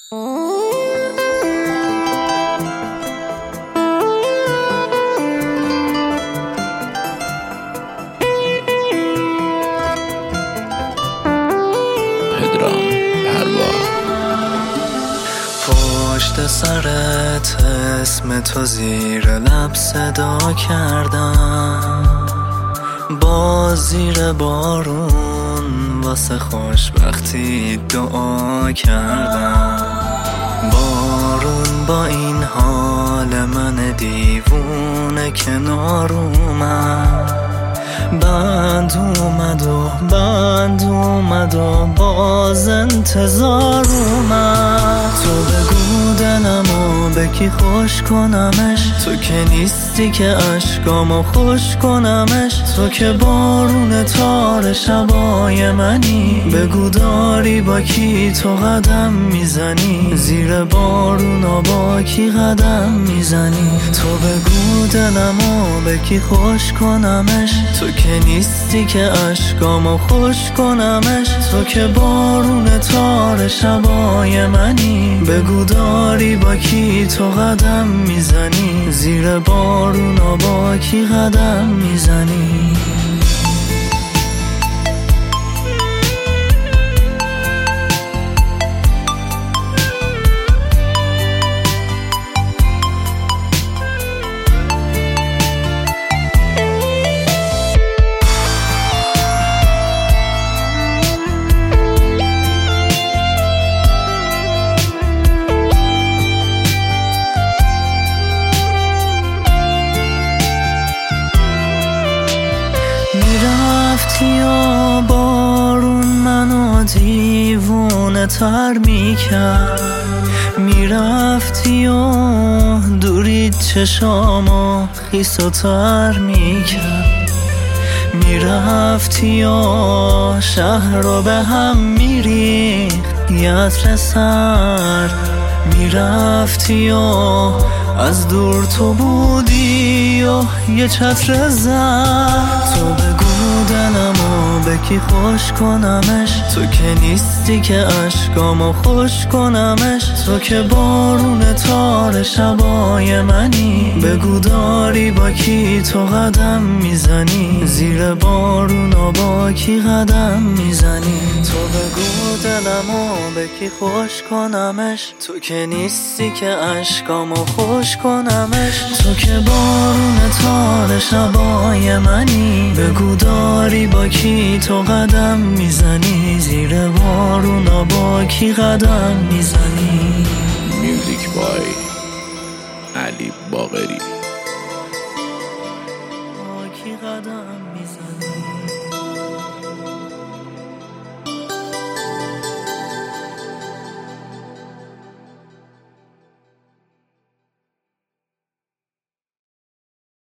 پشت سرت اسم تو زیر لب صدا کردم، با زیر بارون واسه خوشبختی دعا کردم. بارون با این حال من دیوونه کنار اومد، بند اومد و باز انتظار اومد. تو بگو دلمو به کی خوش کنمش، تو که نیستی که اشکامو خوش کنمش. تو که بارون تار شبای منی، بگو داری با کی تو قدم میزنی، زیر بارون با کی قدم میزنی. تو بگو دلمو به کی خوش کنمش، تو که نیستی که اشکامو خوش کنمش. تو که بارون تار شبای منی، بگو داری با کی تو قدم میزنی، زیر بارون با کی قدم میزنی. میرفتی و بارون منو دیوونه تر میکرد، میرفتی و دورید چشامو خیس و تر میکرد. میرفتی و شهر رو به هم میریخت یه عطر سر، میرفتی و از دور تو بودی و یه چتر زرد. تو بگو دلمو به کی خوش کنمش، تو که نیستی که اشکامو خوش کنمش. تو که بارون تار شبای منی، بگو داری با کی تو قدم میزنی، زیر بارون با کی قدم میزنی. تو بگو دلمو به کی خوش کنمش، تو که نیستی که اشکامو خوش کنمش. تو که بارون تار شبای منی، بگو داری با کی تو قدم میزنی، زیر بارون با کی قدم میزنی. میوزیک بای علی باقری. با کی قدم